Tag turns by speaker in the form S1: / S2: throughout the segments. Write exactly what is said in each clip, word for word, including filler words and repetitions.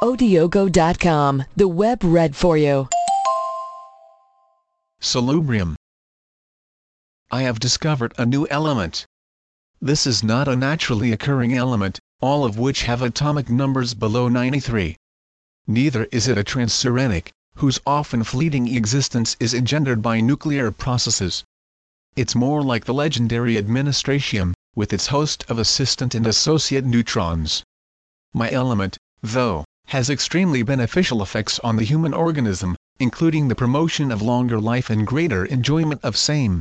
S1: Odiogo dot com, the web read for you.
S2: Salubrium. I have discovered a new element. This is not a naturally occurring element, all of which have atomic numbers below ninety-three. Neither is it a transuranic, whose often fleeting existence is engendered by nuclear processes. It's more like the legendary Administratium, with its host of assistant and associate neutrons. My element, though, has extremely beneficial effects on the human organism, including the promotion of longer life and greater enjoyment of same.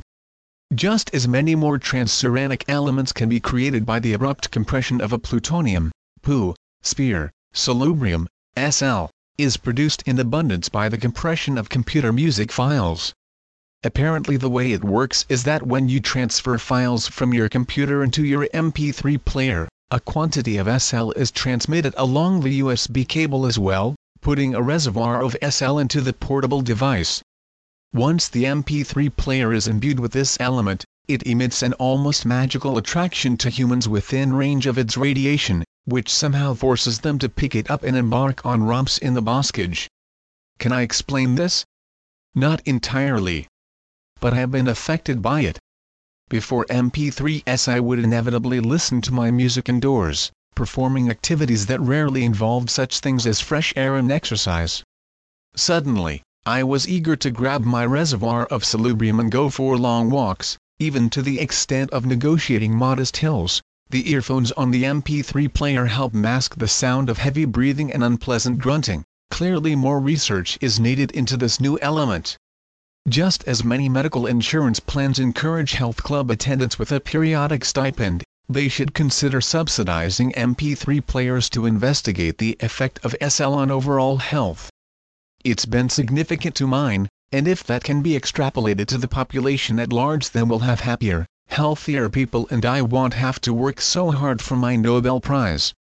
S2: Just as many more transuranic elements can be created by the abrupt compression of a plutonium, P U, sphere, salubrium, S L, is produced in abundance by the compression of computer music files. Apparently the way it works is that when you transfer files from your computer into your M P three player, a quantity of S L is transmitted along the U S B cable as well, putting a reservoir of S L into the portable device. Once the M P three player is imbued with this element, it emits an almost magical attraction to humans within range of its radiation, which somehow forces them to pick it up and embark on romps in the boskage. Can I explain this? Not entirely. But I have been affected by it. Before M P threes I would inevitably listen to my music indoors, performing activities that rarely involved such things as fresh air and exercise. Suddenly, I was eager to grab my reservoir of salubrium and go for long walks, even to the extent of negotiating modest hills. The earphones on the M P three player help mask the sound of heavy breathing and unpleasant grunting. Clearly more research is needed into this new element. Just as many medical insurance plans encourage health club attendance with a periodic stipend, they should consider subsidizing M P three players to investigate the effect of S L on overall health. It's been significant to mine, and if that can be extrapolated to the population at large, then we'll have happier, healthier people and I won't have to work so hard for my Nobel Prize.